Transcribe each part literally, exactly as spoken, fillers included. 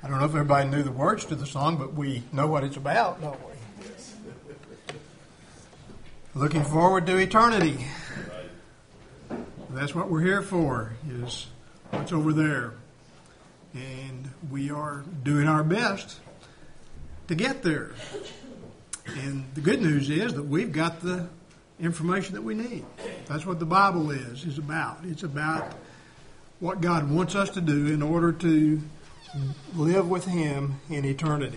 I don't know if everybody knew the words to the song, but we know what it's about, don't we? Looking forward to eternity. That's what we're here for, is what's over there. And we are doing our best to get there. And the good news is that we've got the information that we need. That's what the Bible is, is about. It's about what God wants us to do in order to live with Him in eternity.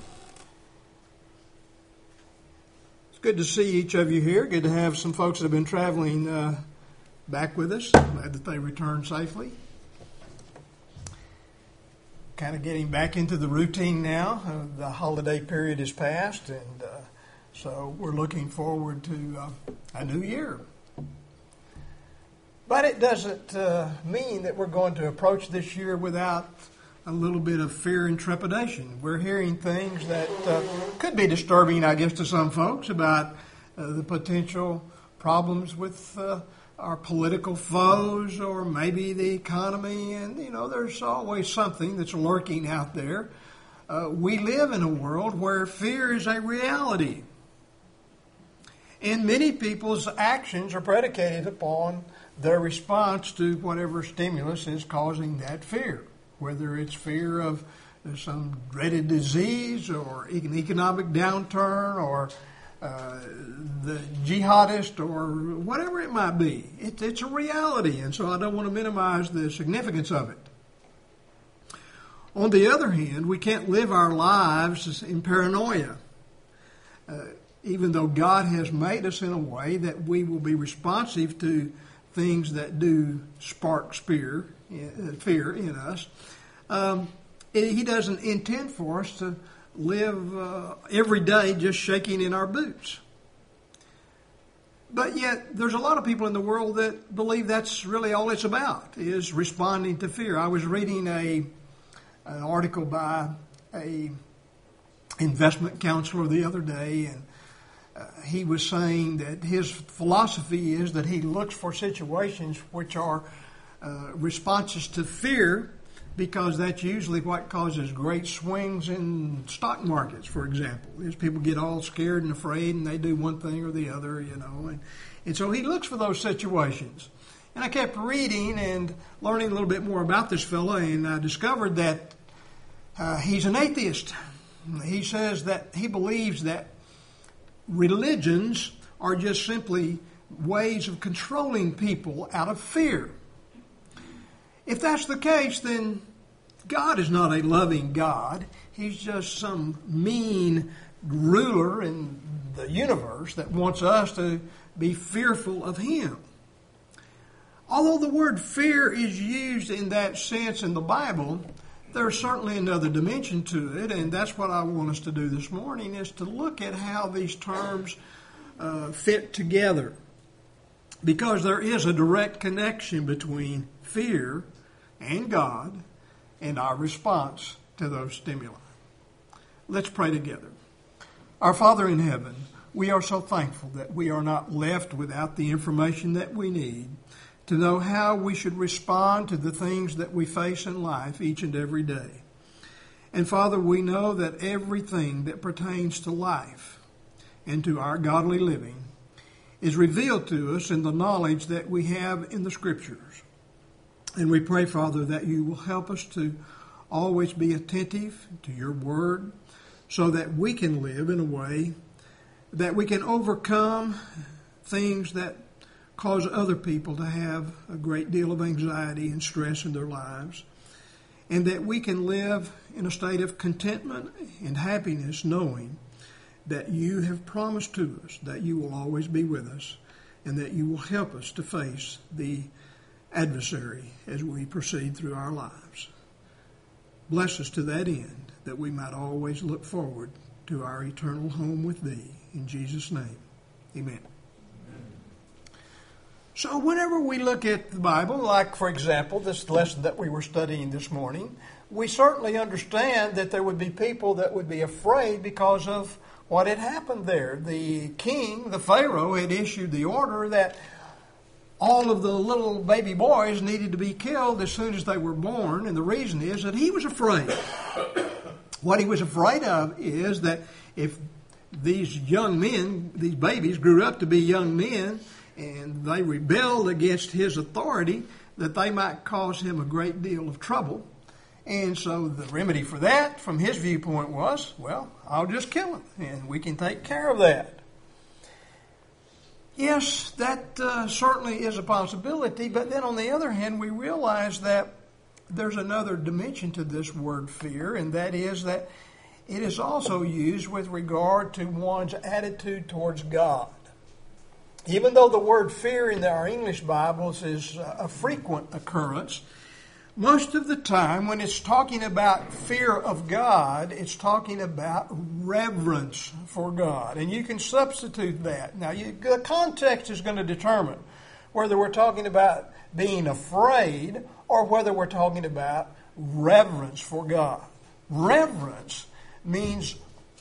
It's good to see each of you here. Good to have some folks that have been traveling uh, back with us. Glad that they returned safely. Kind of getting back into the routine now. Uh, the holiday period is past, and uh, so we're looking forward to uh, a new year. But it doesn't uh, mean that we're going to approach this year without a little bit of fear and trepidation. We're hearing things that uh, could be disturbing, I guess, to some folks about uh, the potential problems with uh, our political foes or maybe the economy. And, you know, there's always something that's lurking out there. Uh, we live in a world where fear is a reality. And many people's actions are predicated upon their response to whatever stimulus is causing that fear, whether it's fear of some dreaded disease or an economic downturn or uh, the jihadist or whatever it might be. It, it's a reality, and so I don't want to minimize the significance of it. On the other hand, we can't live our lives in paranoia. Uh, even though God has made us in a way that we will be responsive to things that do spark fear, fear in us, um, He doesn't intend for us to live uh, every day just shaking in our boots. But yet, there's a lot of people in the world that believe that's really all it's about, is responding to fear. I was reading a an article by a investment counselor the other day, and Uh, he was saying that his philosophy is that he looks for situations which are uh, responses to fear, because that's usually what causes great swings in stock markets, for example. Is people get all scared and afraid and they do one thing or the other, you know. And, and so he looks for those situations. And I kept reading and learning a little bit more about this fellow, and I discovered that uh, he's an atheist. He says that he believes that religions are just simply ways of controlling people out of fear. If that's the case, then God is not a loving God. He's just some mean ruler in the universe that wants us to be fearful of Him. Although the word fear is used in that sense in the Bible, there's certainly another dimension to it, and that's what I want us to do this morning, is to look at how these terms uh, fit together. Because there is a direct connection between fear and God and our response to those stimuli. Let's pray together. Our Father in heaven, we are so thankful that we are not left without the information that we need to know how we should respond to the things that we face in life each and every day. And Father, we know that everything that pertains to life and to our godly living is revealed to us in the knowledge that we have in the Scriptures. And we pray, Father, that you will help us to always be attentive to your word so that we can live in a way that we can overcome things that cause other people to have a great deal of anxiety and stress in their lives, and that we can live in a state of contentment and happiness knowing that you have promised to us that you will always be with us and that you will help us to face the adversary as we proceed through our lives. Bless us to that end, that we might always look forward to our eternal home with thee. In Jesus' name, amen. So whenever we look at the Bible, like, for example, this lesson that we were studying this morning, we certainly understand that there would be people that would be afraid because of what had happened there. The king, the Pharaoh, had issued the order that all of the little baby boys needed to be killed as soon as they were born, and the reason is that he was afraid. What he was afraid of is that if these young men, these babies, grew up to be young men, and they rebelled against his authority, that they might cause him a great deal of trouble. And so the remedy for that, from his viewpoint, was, well, I'll just kill him, and we can take care of that. Yes, that uh, certainly is a possibility, but then on the other hand, we realize that there's another dimension to this word fear, and that is that it is also used with regard to one's attitude towards God. Even though the word fear in our English Bibles is a frequent occurrence, most of the time when it's talking about fear of God, it's talking about reverence for God. And you can substitute that. Now, you, the context is going to determine whether we're talking about being afraid or whether we're talking about reverence for God. Reverence means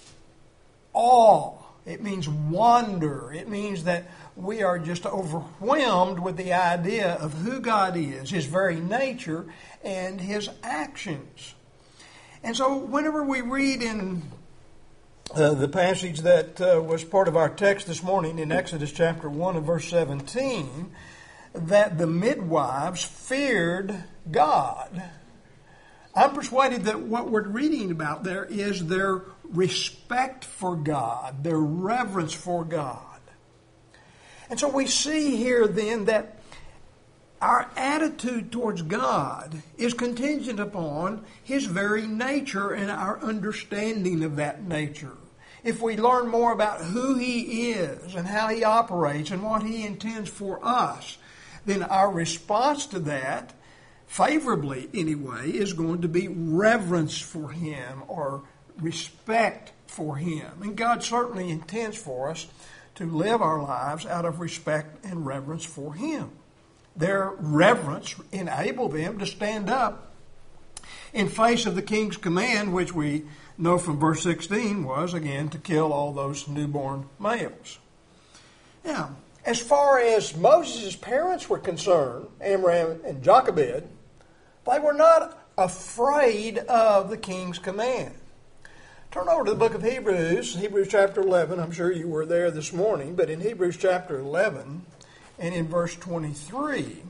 awe. It means wonder. It means that we are just overwhelmed with the idea of who God is, His very nature, and His actions. And so whenever we read in uh, the passage that uh, was part of our text this morning in Exodus chapter one and verse seventeen, that the midwives feared God, I'm persuaded that what we're reading about there is their respect for God, their reverence for God. And so we see here then that our attitude towards God is contingent upon His very nature and our understanding of that nature. If we learn more about who He is and how He operates and what He intends for us, then our response to that, favorably anyway, is going to be reverence for Him or respect for Him. And God certainly intends for us to live our lives out of respect and reverence for Him. Their reverence enabled them to stand up in face of the king's command, which we know from verse sixteen was, again, to kill all those newborn males. Now, as far as Moses' parents were concerned, Amram and Jochebed, they were not afraid of the king's command. Turn over to the book of Hebrews, Hebrews chapter eleven. I'm sure you were there this morning, but in Hebrews chapter eleven and in verse twenty-three,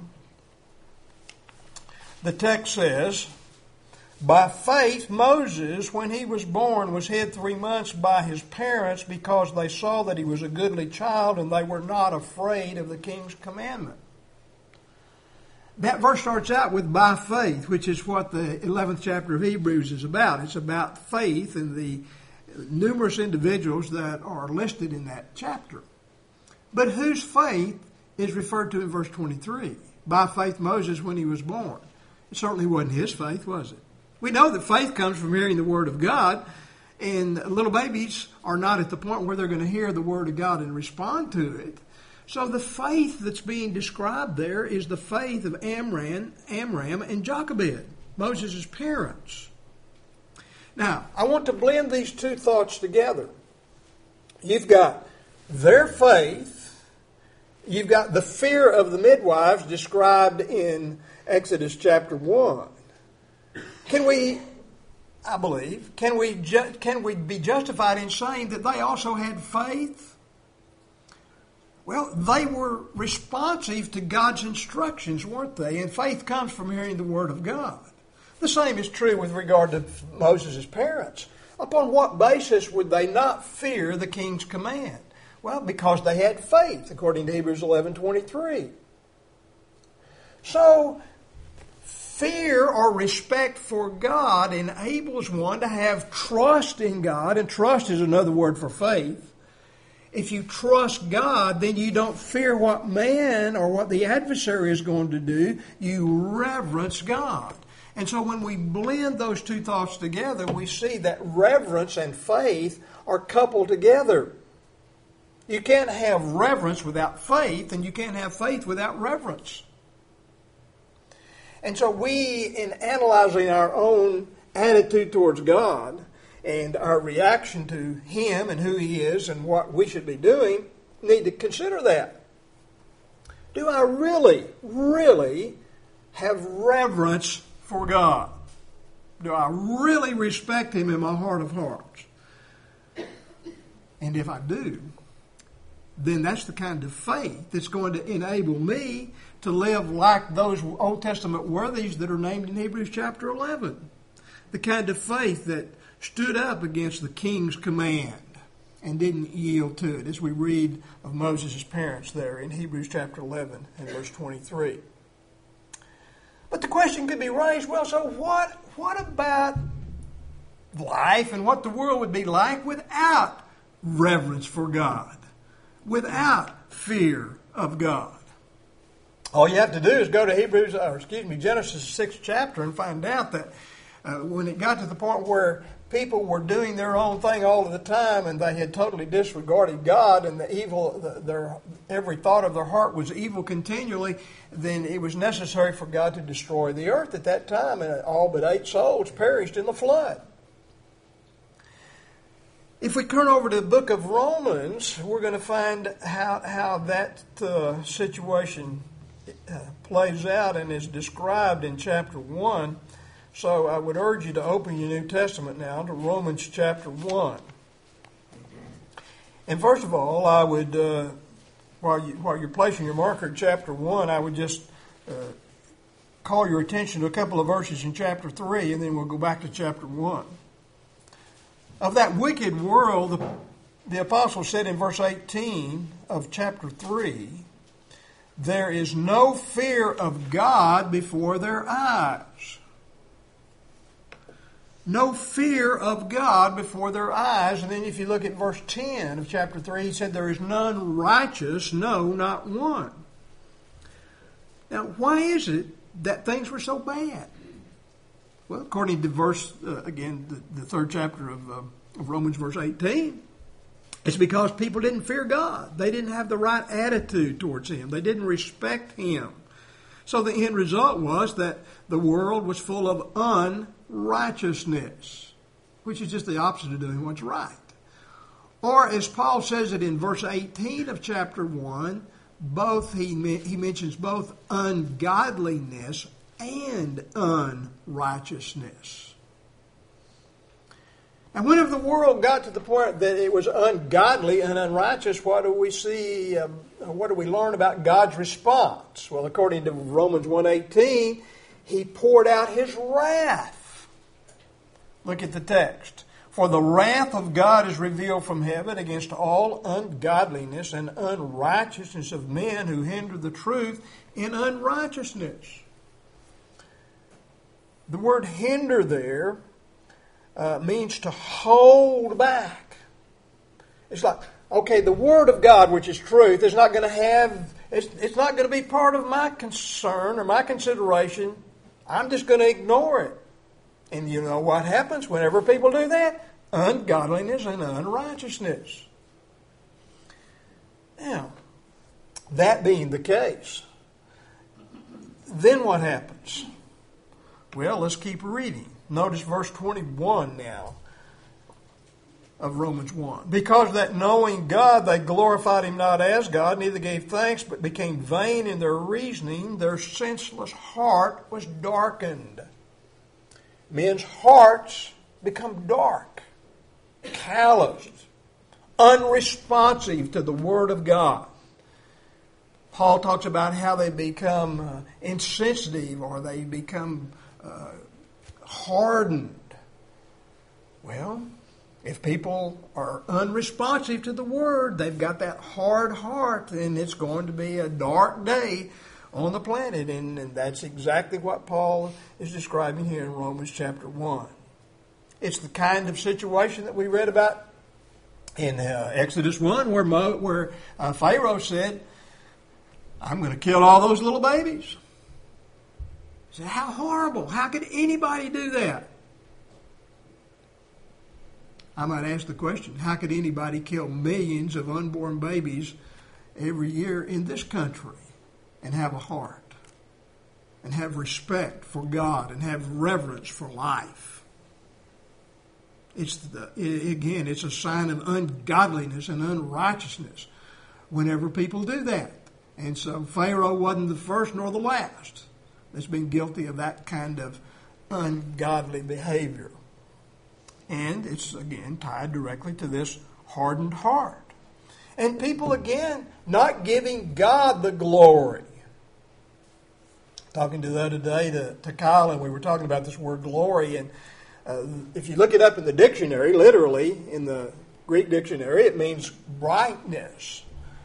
the text says, "By faith Moses, when he was born, was hid three months by his parents because they saw that he was a goodly child and they were not afraid of the king's commandment." That verse starts out with "by faith," which is what the eleventh chapter of Hebrews is about. It's about faith and the numerous individuals that are listed in that chapter. But whose faith is referred to in verse twenty-three? By faith Moses when he was born. It certainly wasn't his faith, was it? We know that faith comes from hearing the Word of God, and little babies are not at the point where they're going to hear the Word of God and respond to it. So the faith that's being described there is the faith of Amram, Amram and Jochebed, Moses' parents. Now, I want to blend these two thoughts together. You've got their faith, you've got the fear of the midwives described in Exodus chapter one. Can we, I believe, can we ju- can we be justified in saying that they also had faith? Well, they were responsive to God's instructions, weren't they? And faith comes from hearing the Word of God. The same is true with regard to Moses' parents. Upon what basis would they not fear the king's command? Well, because they had faith, according to Hebrews eleven twenty-three. So, fear or respect for God enables one to have trust in God, and trust is another word for faith. If you trust God, then you don't fear what man or what the adversary is going to do. You reverence God. And so when we blend those two thoughts together, we see that reverence and faith are coupled together. You can't have reverence without faith, and you can't have faith without reverence. And so we, in analyzing our own attitude towards God and our reaction to Him and who He is and what we should be doing, need to consider that. Do I really, really have reverence for God? Do I really respect Him in my heart of hearts? And if I do, then that's the kind of faith that's going to enable me to live like those Old Testament worthies that are named in Hebrews chapter eleven. The kind of faith that stood up against the king's command and didn't yield to it, as we read of Moses' parents there in Hebrews chapter eleven and verse twenty-three. But the question could be raised, well, so what, what about life and what the world would be like without reverence for God, without fear of God? All you have to do is go to Hebrews, or excuse me, Genesis sixth chapter and find out that uh, when it got to the point where people were doing their own thing all of the time and they had totally disregarded God and the evil, the, their every thought of their heart was evil continually, then it was necessary for God to destroy the earth at that time, and all but eight souls perished in the flood. If we turn over to the book of Romans, we're going to find how, how that uh, situation uh, plays out and is described in chapter one. So I would urge you to open your New Testament now to Romans chapter one. And first of all, I would, uh, while, you, while you're placing your marker at chapter one, I would just uh, call your attention to a couple of verses in chapter three, and then we'll go back to chapter one. Of that wicked world, the, the apostle said in verse eighteen of chapter three, there is no fear of God before their eyes. No fear of God before their eyes. And then if you look at verse ten of chapter three, he said, there is none righteous, no, not one. Now, why is it that things were so bad? Well, according to verse, uh, again, the, the third chapter of, uh, of Romans, verse eighteen, it's because people didn't fear God. They didn't have the right attitude towards Him. They didn't respect Him. So the end result was that the world was full of unrighteousness, which is just the opposite of doing what's right. Or as Paul says it in verse eighteen of chapter one, both he, he mentions both ungodliness and unrighteousness. And whenever the world got to the point that it was ungodly and unrighteous, what do we see, um, what do we learn about God's response? Well, according to Romans one eighteen, He poured out His wrath. Look at the text. For the wrath of God is revealed from heaven against all ungodliness and unrighteousness of men who hinder the truth in unrighteousness. The word hinder there uh, means to hold back. It's like, okay, the Word of God, which is truth, is not going to have, it's, it's not going to be part of my concern or my consideration. I'm just going to ignore it. And you know what happens whenever people do that? Ungodliness and unrighteousness. Now, that being the case, then what happens? Well, let's keep reading. Notice verse twenty-one now of Romans one. Because that knowing God, they glorified Him not as God, neither gave thanks, but became vain in their reasoning. Their senseless heart was darkened. Men's hearts become dark, calloused, unresponsive to the Word of God. Paul talks about how they become uh, insensitive or they become uh, hardened. Well, if people are unresponsive to the Word, they've got that hard heart, and it's going to be a dark day on the planet. And, and that's exactly what Paul is describing here in Romans chapter one. It's the kind of situation that we read about in uh, Exodus one where, Mo, where uh, Pharaoh said, I'm going to kill all those little babies. He said, how horrible. How could anybody do that? I might ask the question, how could anybody kill millions of unborn babies every year in this country and have a heart and have respect for God and have reverence for life? It's the, again, it's a sign of ungodliness and unrighteousness whenever people do that. And so Pharaoh wasn't the first nor the last that's been guilty of that kind of ungodly behavior. And it's, again, tied directly to this hardened heart. And people, again, not giving God the glory. Talking to the other day to, to Kyle, and we were talking about this word glory. And uh, if you look it up in the dictionary, literally, in the Greek dictionary, it means brightness.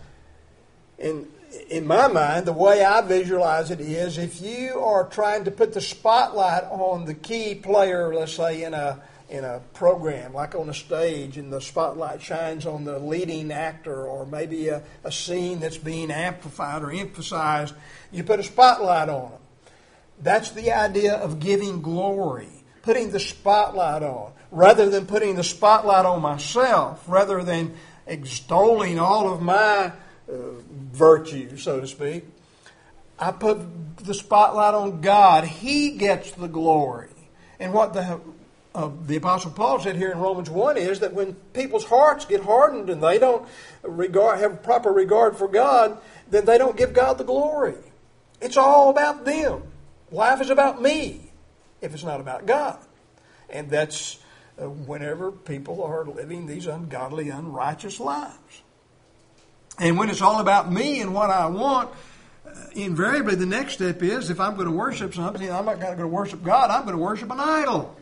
And in my mind, the way I visualize it is if you are trying to put the spotlight on the key player, let's say in a in a program, like on a stage, and the spotlight shines on the leading actor, or maybe a, a scene that's being amplified or emphasized, you put a spotlight on them. That's the idea of giving glory, putting the spotlight on, rather than putting the spotlight on myself, rather than extolling all of my uh, virtue, so to speak. I put the spotlight on God. He gets the glory. And what the Uh, the Apostle Paul said here in Romans one is that when people's hearts get hardened and they don't regard, have proper regard for God, then they don't give God the glory. It's all about them. Life is about me if it's not about God. And that's uh, whenever people are living these ungodly, unrighteous lives. And when it's all about me and what I want, uh, invariably the next step is, if I'm going to worship something, I'm not going to worship God, I'm going to worship an idol.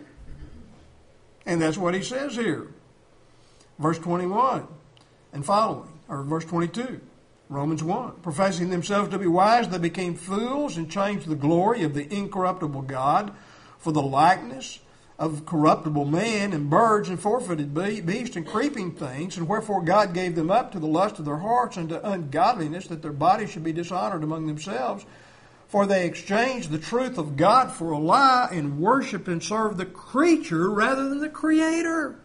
And that's what he says here. Verse twenty-one and following, or verse twenty-two, Romans one. Professing themselves to be wise, they became fools and changed the glory of the incorruptible God for the likeness of corruptible man and birds and four-footed beasts and creeping things. And wherefore God gave them up to the lust of their hearts and to ungodliness, that their bodies should be dishonored among themselves. For they exchanged the truth of God for a lie and worship and serve the creature rather than the Creator.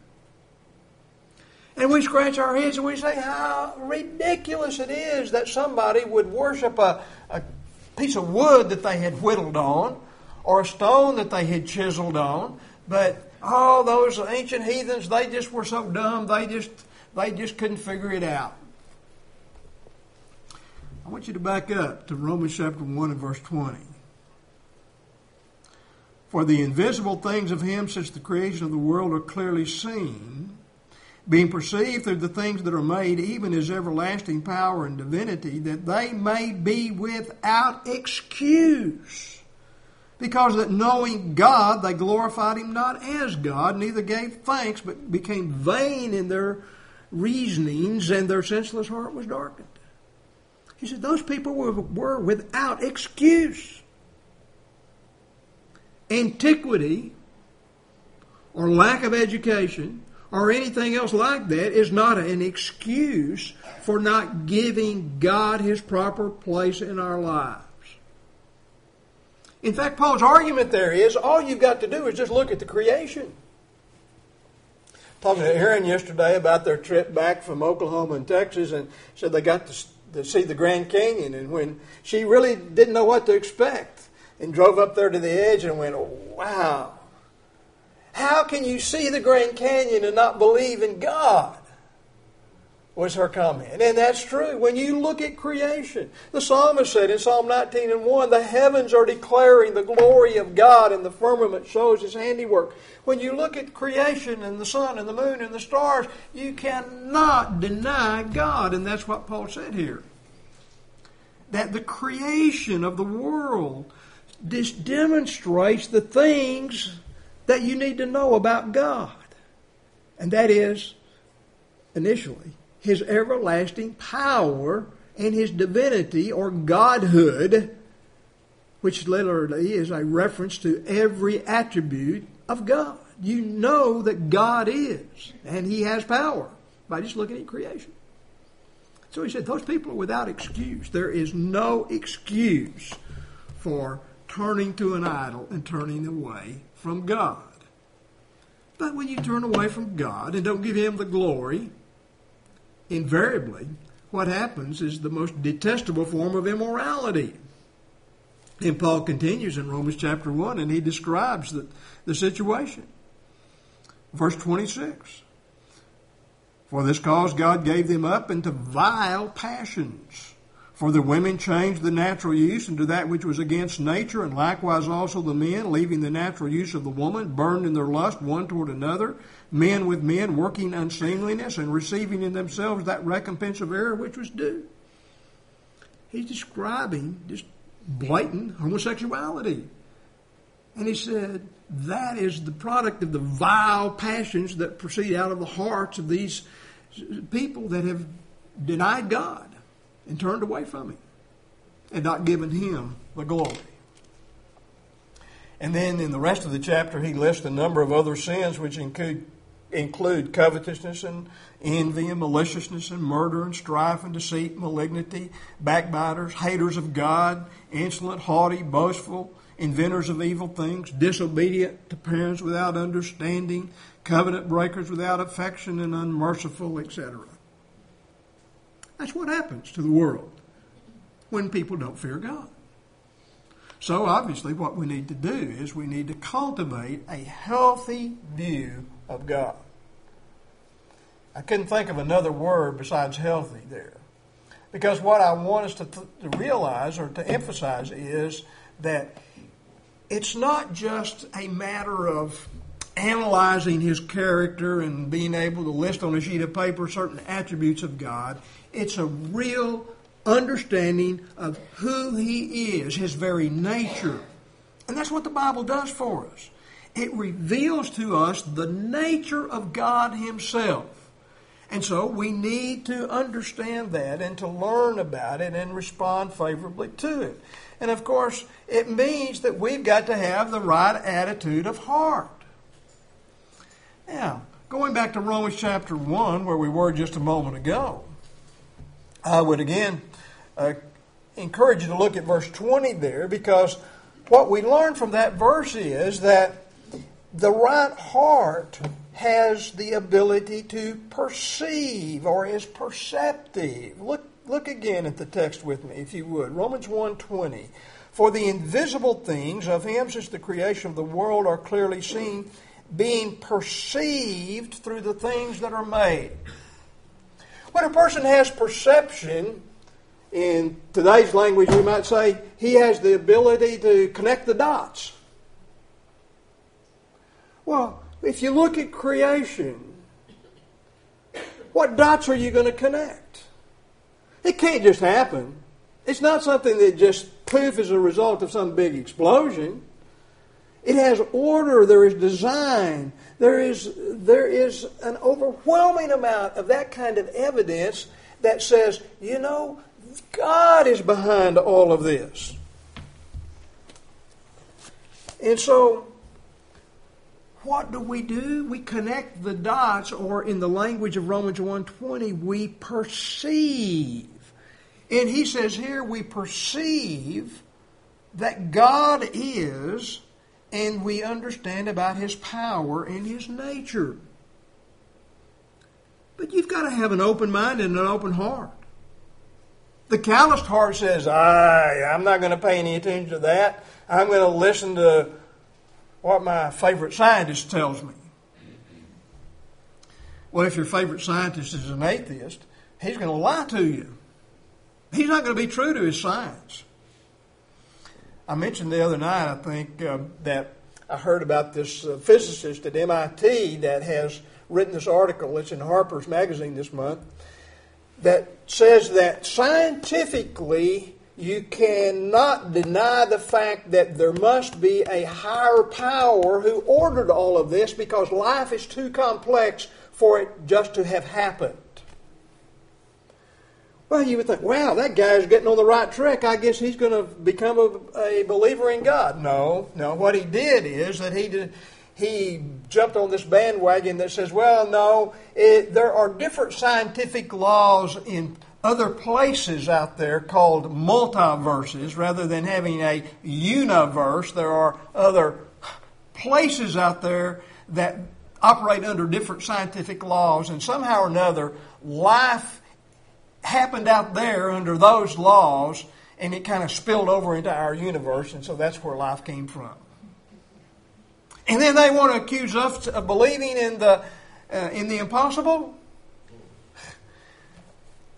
And we scratch our heads and we say how ridiculous it is that somebody would worship a, a piece of wood that they had whittled on or a stone that they had chiseled on. But all those ancient heathens, they just were so dumb, they just they just couldn't figure it out. I want you to back up to Romans chapter one and verse twenty. For the invisible things of him since the creation of the world are clearly seen, being perceived through the things that are made, even his everlasting power and divinity, that they may be without excuse. Because that knowing God, they glorified him not as God, neither gave thanks, but became vain in their reasonings, and their senseless heart was darkened. He said those people were, were without excuse. Antiquity or lack of education or anything else like that is not an excuse for not giving God his proper place in our lives. In fact, Paul's argument there is all you've got to do is just look at the creation. Talking to Aaron yesterday about their trip back from Oklahoma and Texas, and said they got to to see the Grand Canyon, and when she really didn't know what to expect and drove up there to the edge and went, oh, wow, how can you see the Grand Canyon and not believe in God? Was her comment. And that's true. When you look at creation, the psalmist said in Psalm nineteen and one, the heavens are declaring the glory of God and the firmament shows his handiwork. When you look at creation and the sun and the moon and the stars, you cannot deny God. And that's what Paul said here. That the creation of the world this demonstrates the things that you need to know about God. And that is, initially, his everlasting power and his divinity or godhood, which literally is a reference to every attribute of God. You know that God is, and he has power by just looking at creation. So he said, those people are without excuse. There is no excuse for turning to an idol and turning away from God. But when you turn away from God and don't give him the glory, invariably, what happens is the most detestable form of immorality. And Paul continues in Romans chapter one, and he describes the, the situation. Verse twenty-six. For this cause God gave them up into vile passions. For the women changed the natural use into that which was against nature, and likewise also the men, leaving the natural use of the woman, burned in their lust one toward another, men with men, working unseemliness, and receiving in themselves that recompense of error which was due. He's describing just blatant homosexuality. And he said, that is the product of the vile passions that proceed out of the hearts of these people that have denied God and turned away from Him and not given Him the glory. And then in the rest of the chapter, he lists a number of other sins which include, include covetousness and envy and maliciousness and murder and strife and deceit, malignity, backbiters, haters of God, insolent, haughty, boastful, inventors of evil things, disobedient to parents without understanding, covenant breakers without affection, and unmerciful, et cetera. That's what happens to the world when people don't fear God. So obviously what we need to do is we need to cultivate a healthy view of God. I couldn't think of another word besides healthy there. Because what I want us to, th- to realize or to emphasize is that it's not just a matter of analyzing His character and being able to list on a sheet of paper certain attributes of God. It's a real understanding of who He is, His very nature. And that's what the Bible does for us. It reveals to us the nature of God Himself. And so we need to understand that and to learn about it and respond favorably to it. And of course, it means that we've got to have the right attitude of heart. Now, going back to Romans chapter one, where we were just a moment ago, I would again uh, encourage you to look at verse twenty there, because what we learn from that verse is that the right heart has the ability to perceive or is perceptive. Look, look again at the text with me, if you would. Romans one twenty. For the invisible things of Him since the creation of the world are clearly seen, being perceived through the things that are made. When a person has perception, in today's language we might say, he has the ability to connect the dots. Well, if you look at creation, what dots are you going to connect? It can't just happen. It's not something that just poof as a result of some big explosion. It has order, there is design, there is, there is an overwhelming amount of that kind of evidence that says, you know, God is behind all of this. And so, what do we do? We connect the dots, or in the language of Romans one twenty, we perceive. And he says here, we perceive that God is, and we understand about His power and His nature. But you've got to have an open mind and an open heart. The calloused heart says, I, I'm not going to pay any attention to that. I'm going to listen to what my favorite scientist tells me. Well, if your favorite scientist is an atheist, he's going to lie to you. He's not going to be true to his science. I mentioned the other night, I think, uh, that I heard about this uh, physicist at M I T that has written this article. It's in Harper's Magazine this month, that says that scientifically you cannot deny the fact that there must be a higher power who ordered all of this, because life is too complex for it just to have happened. Well, you would think, wow, that guy's getting on the right track. I guess he's going to become a, a believer in God. No, no. What he did is that he did, he jumped on this bandwagon that says, well, no, it, there are different scientific laws in other places out there called multiverses. Rather than having a universe, there are other places out there that operate under different scientific laws, and somehow or another, life happened out there under those laws, and it kind of spilled over into our universe, and so that's where life came from. And then they want to accuse us of believing in the uh, in the impossible.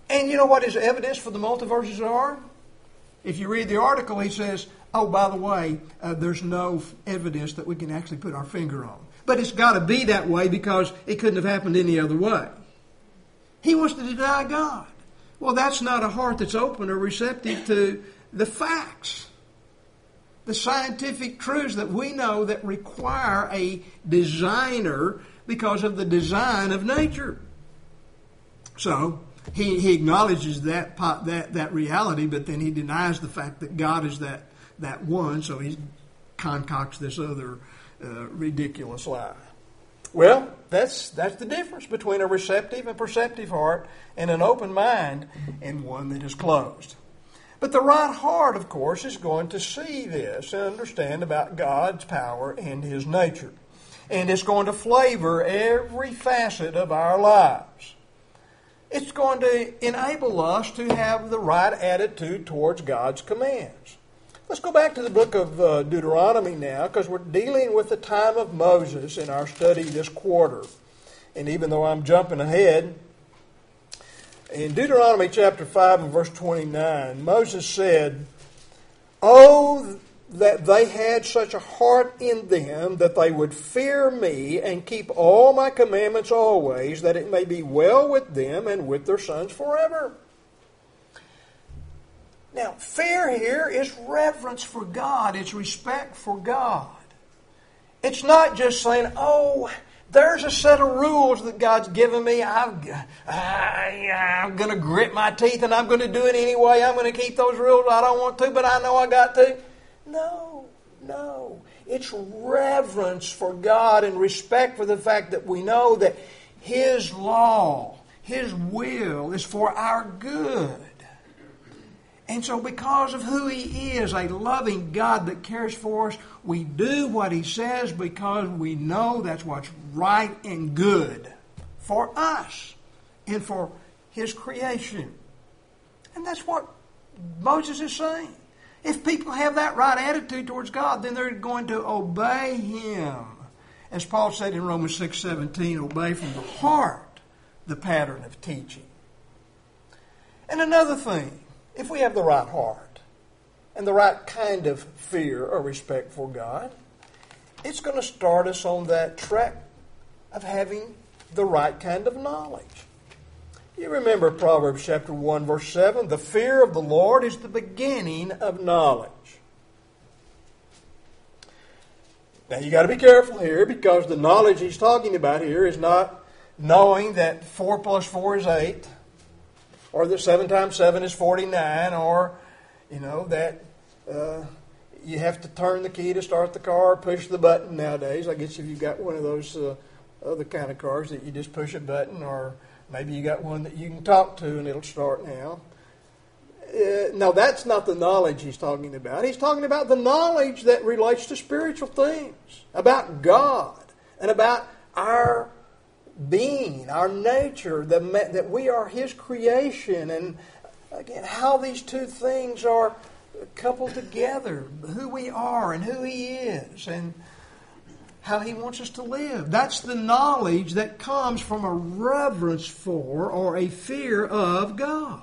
And you know what his evidence for the multiverses are? If you read the article, he says, oh, by the way, uh, there's no evidence that we can actually put our finger on. But it's got to be that way because it couldn't have happened any other way. He wants to deny God. Well, that's not a heart that's open or receptive to the facts, the scientific truths that we know that require a designer because of the design of nature. So he, he acknowledges that, that that reality, but then he denies the fact that God is that, that one, so he concocts this other uh, ridiculous lie. Well, that's that's the difference between a receptive and perceptive heart and an open mind and one that is closed. But the right heart, of course, is going to see this and understand about God's power and His nature. And it's going to flavor every facet of our lives. It's going to enable us to have the right attitude towards God's commands. Let's go back to the book of uh, Deuteronomy now, because we're dealing with the time of Moses in our study this quarter. And even though I'm jumping ahead, in Deuteronomy chapter five and verse twenty-nine, Moses said, "Oh, that they had such a heart in them that they would fear me and keep all my commandments always, that it may be well with them and with their sons forever." Now, fear here is reverence for God. It's respect for God. It's not just saying, oh, there's a set of rules that God's given me. I've, I, I'm going to grit my teeth and I'm going to do it anyway. I'm going to keep those rules. I don't want to, but I know I got to. No, no. It's reverence for God and respect for the fact that we know that His law, His will is for our good. And so because of who He is, a loving God that cares for us, we do what He says because we know that's what's right and good for us and for His creation. And that's what Moses is saying. If people have that right attitude towards God, then they're going to obey Him. As Paul said in Romans six seventeen, obey from the heart the pattern of teaching. And another thing, if we have the right heart and the right kind of fear or respect for God, it's going to start us on that track of having the right kind of knowledge. You remember Proverbs chapter one, verse seven, the fear of the Lord is the beginning of knowledge. Now you got to be careful here because the knowledge he's talking about here is not knowing that four plus four is eight, or that seven times seven is forty-nine, or, you know, that uh, you have to turn the key to start the car, push the button nowadays. I guess if you've got one of those uh, other kind of cars that you just push a button, or maybe you got one that you can talk to and it'll start now. Uh, no, that's not the knowledge he's talking about. He's talking about the knowledge that relates to spiritual things, about God, and about our being, our nature, the, that we are His creation, and again, how these two things are coupled together, who we are and who He is, and how He wants us to live. That's the knowledge that comes from a reverence for or a fear of God.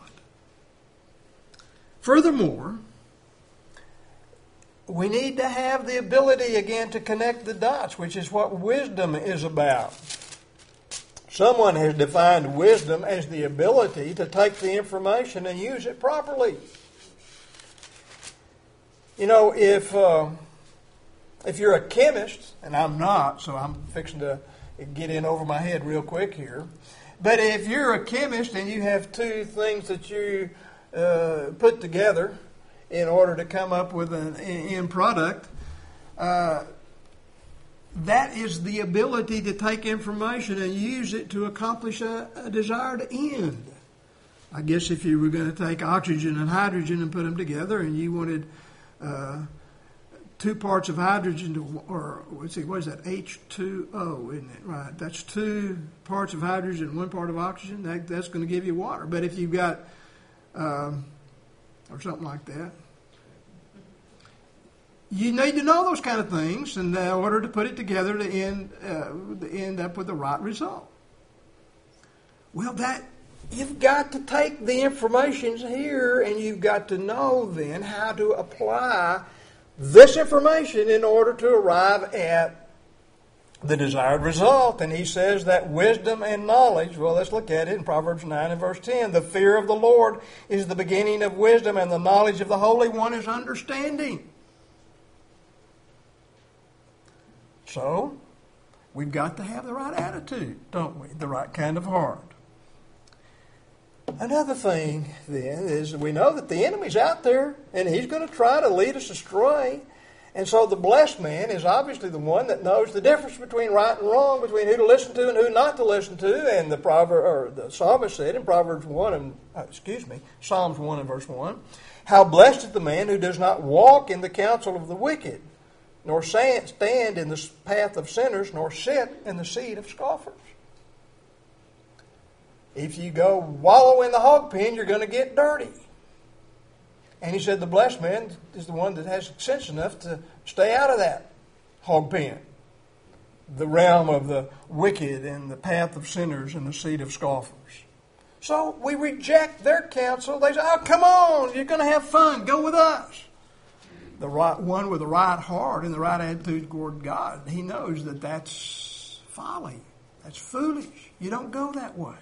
Furthermore, we need to have the ability again to connect the dots, which is what wisdom is about. Someone has defined wisdom as the ability to take the information and use it properly. You know, if uh, if you're a chemist, and I'm not, so I'm fixing to get in over my head real quick here. But if you're a chemist and you have two things that you uh, put together in order to come up with an end product, uh, that is the ability to take information and use it to accomplish a, a desired end. I guess if you were going to take oxygen and hydrogen and put them together, and you wanted uh, two parts of hydrogen to, or let's see, what is that? H two O, isn't it? Right. That's two parts of hydrogen, one part of oxygen. That, that's going to give you water. But if you've got, um, or something like that, you need to know those kind of things in order to put it together to end, uh, to end up with the right result. Well, that you've got to take the information here and you've got to know then how to apply this information in order to arrive at the desired result. And he says that wisdom and knowledge, well, let's look at it in Proverbs nine and verse ten. The fear of the Lord is the beginning of wisdom, and the knowledge of the Holy One is understanding. So, we've got to have the right attitude, don't we? The right kind of heart. Another thing, then, is we know that the enemy's out there, and he's going to try to lead us astray. And so the blessed man is obviously the one that knows the difference between right and wrong, between who to listen to and who not to listen to. And the proverb, or the psalmist said in Proverbs one and uh, excuse me, Psalms one and verse one, how blessed is the man who does not walk in the counsel of the wicked, nor stand in the path of sinners, nor sit in the seat of scoffers. If you go wallow in the hog pen, you're going to get dirty. And he said the blessed man is the one that has sense enough to stay out of that hog pen, the realm of the wicked and the path of sinners and the seat of scoffers. So we reject their counsel. They say, oh, come on, you're going to have fun. Go with us. The right one with the right heart and the right attitude toward God, he knows that that's folly. That's foolish. You don't go that way.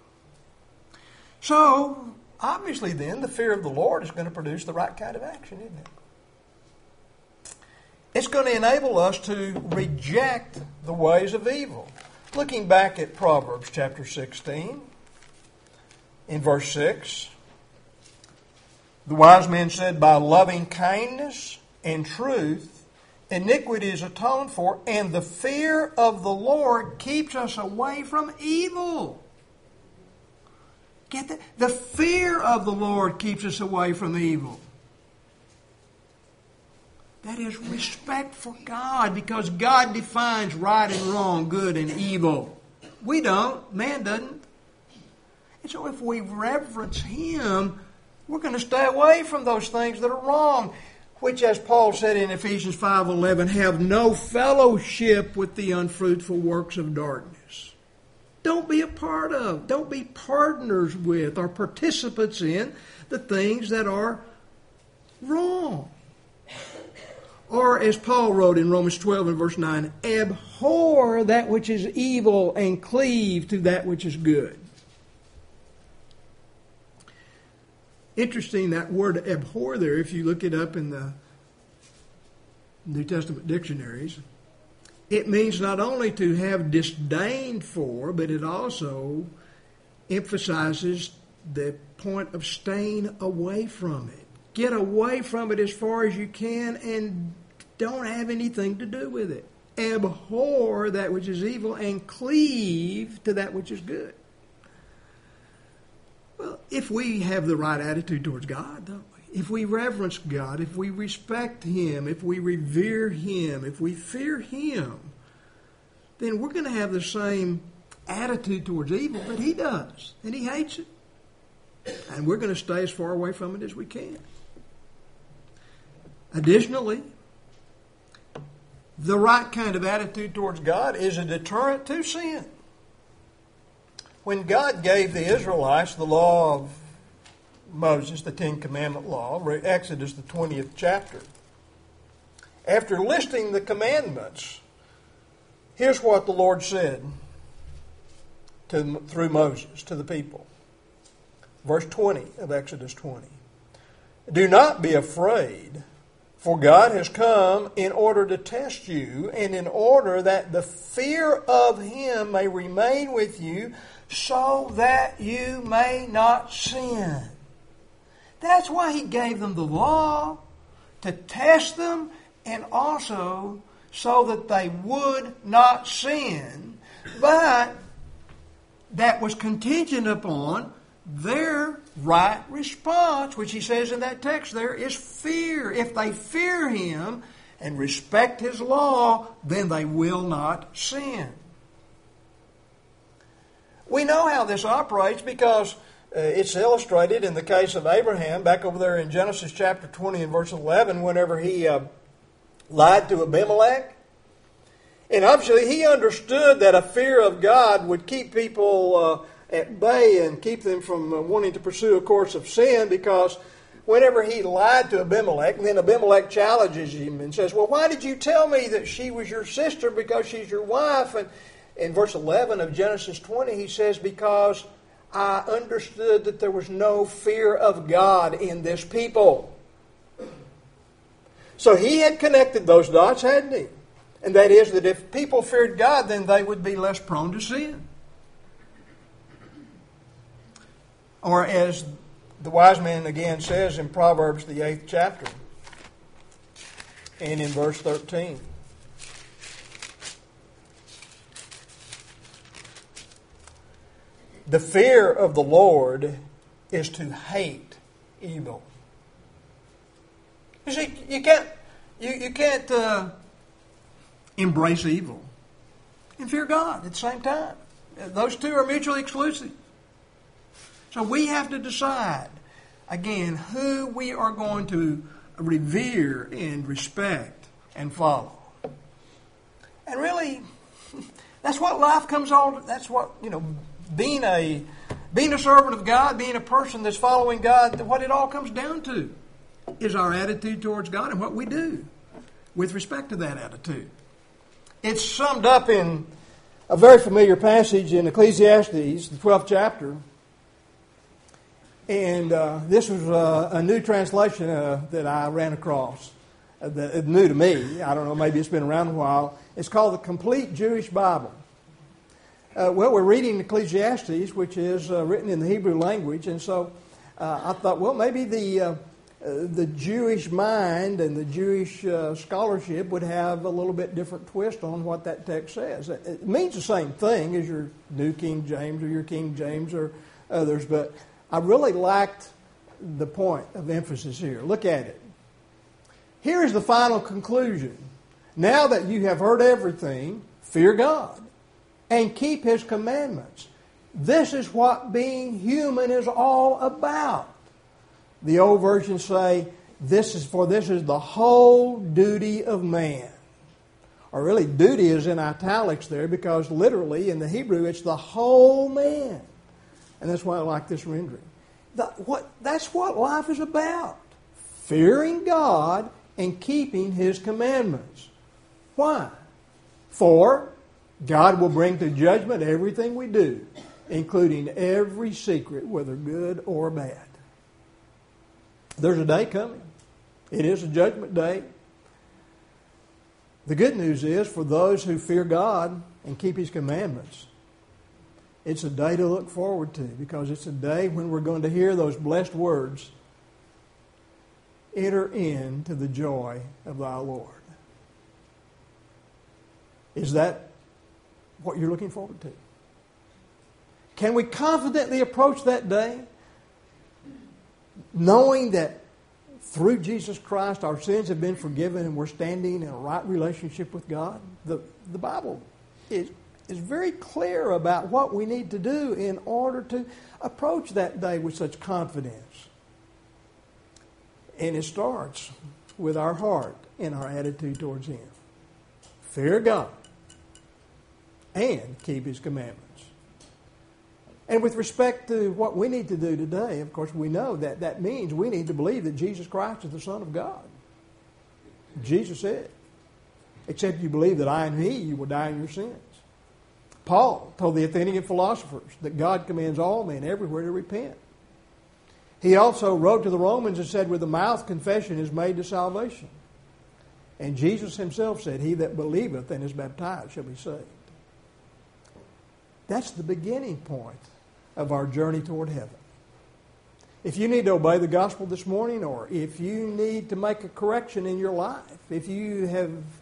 So, obviously then, the fear of the Lord is going to produce the right kind of action, isn't it? It's going to enable us to reject the ways of evil. Looking back at Proverbs chapter sixteen, in verse six, the wise man said, by loving kindness and truth, iniquity is atoned for, and the fear of the Lord keeps us away from evil. Get that? The fear of the Lord keeps us away from evil. That is respect for God, because God defines right and wrong, good and evil. We don't. Man doesn't. And so if we reverence Him, we're going to stay away from those things that are wrong, which, as Paul said in Ephesians five eleven, have no fellowship with the unfruitful works of darkness. Don't be a part of, don't be partners with or participants in the things that are wrong. Or as Paul wrote in Romans twelve and verse nine, abhor that which is evil and cleave to that which is good. Interesting, that word abhor there, if you look it up in the New Testament dictionaries, it means not only to have disdain for, but it also emphasizes the point of staying away from it. Get away from it as far as you can and don't have anything to do with it. Abhor that which is evil and cleave to that which is good. Well, if we have the right attitude towards God, don't we? If we reverence God, if we respect Him, if we revere Him, if we fear Him, then we're going to have the same attitude towards evil that He does. And He hates it. And we're going to stay as far away from it as we can. Additionally, the right kind of attitude towards God is a deterrent to sin. When God gave the Israelites the law of Moses, the Ten Commandment law, Exodus the twentieth chapter, after listing the commandments, here's what the Lord said to, through Moses to the people. Verse twenty of Exodus twenty. Do not be afraid, for God has come in order to test you, and in order that the fear of Him may remain with you, so that you may not sin. That's why He gave them the law, to test them, and also so that they would not sin. But that was contingent upon their right response, which He says in that text there, is fear. If they fear Him and respect His law, then they will not sin. We know how this operates because uh, it's illustrated in the case of Abraham, back over there in Genesis chapter twenty and verse eleven, whenever he uh, lied to Abimelech. And obviously he understood that a fear of God would keep people at bay and keep them from uh, wanting to pursue a course of sin, because whenever he lied to Abimelech, and then Abimelech challenges him and says, well, why did you tell me that she was your sister because she's your wife? And in verse eleven of Genesis twenty, he says, because I understood that there was no fear of God in this people. So he had connected those dots, hadn't he? And that is that if people feared God, then they would be less prone to sin. Or as the wise man again says in Proverbs, the eighth chapter, and in verse thirteen. The fear of the Lord is to hate evil. You see, you can't, you, you can't uh, embrace evil and fear God at the same time. Those two are mutually exclusive. So we have to decide, again, who we are going to revere and respect and follow. And really, that's what life comes on. That's what, you know, being a being a servant of God, being a person that's following God, what it all comes down to is our attitude towards God and what we do with respect to that attitude. It's summed up in a very familiar passage in Ecclesiastes, the twelfth chapter. And uh, this was uh, a new translation uh, that I ran across. Uh, that is new to me. I don't know, maybe it's been around a while. It's called the Complete Jewish Bible. Uh, well, we're reading Ecclesiastes, which is uh, written in the Hebrew language. And so uh, I thought, well, maybe the, uh, uh, the Jewish mind and the Jewish uh, scholarship would have a little bit different twist on what that text says. It, it means the same thing as your New King James or your King James or others, but I really liked the point of emphasis here. Look at it. Here is the final conclusion. Now that you have heard everything, fear God and keep His commandments. This is what being human is all about. The old versions say, "This is for this is the whole duty of man." Or really, duty is in italics there because literally in the Hebrew it's the whole man. And that's why I like this rendering. The, what, that's what life is about. Fearing God and keeping His commandments. Why? For God will bring to judgment everything we do, including every secret, whether good or bad. There's a day coming. It is a judgment day. The good news is for those who fear God and keep His commandments, it's a day to look forward to because it's a day when we're going to hear those blessed words, "Enter into the joy of thy Lord." Is that what you're looking forward to? Can we confidently approach that day knowing that through Jesus Christ our sins have been forgiven and we're standing in a right relationship with God? The, the Bible is is very clear about what we need to do in order to approach that day with such confidence. And it starts with our heart and our attitude towards Him. Fear God and keep His commandments. And with respect to what we need to do today, of course, we know that that means we need to believe that Jesus Christ is the Son of God. Jesus said, "Except you believe that I am He, you will die in your sins." Paul told the Athenian philosophers that God commands all men everywhere to repent. He also wrote to the Romans and said, with the mouth confession is made to salvation. And Jesus Himself said, "He that believeth and is baptized shall be saved." That's the beginning point of our journey toward heaven. If you need to obey the gospel this morning, or if you need to make a correction in your life, if you have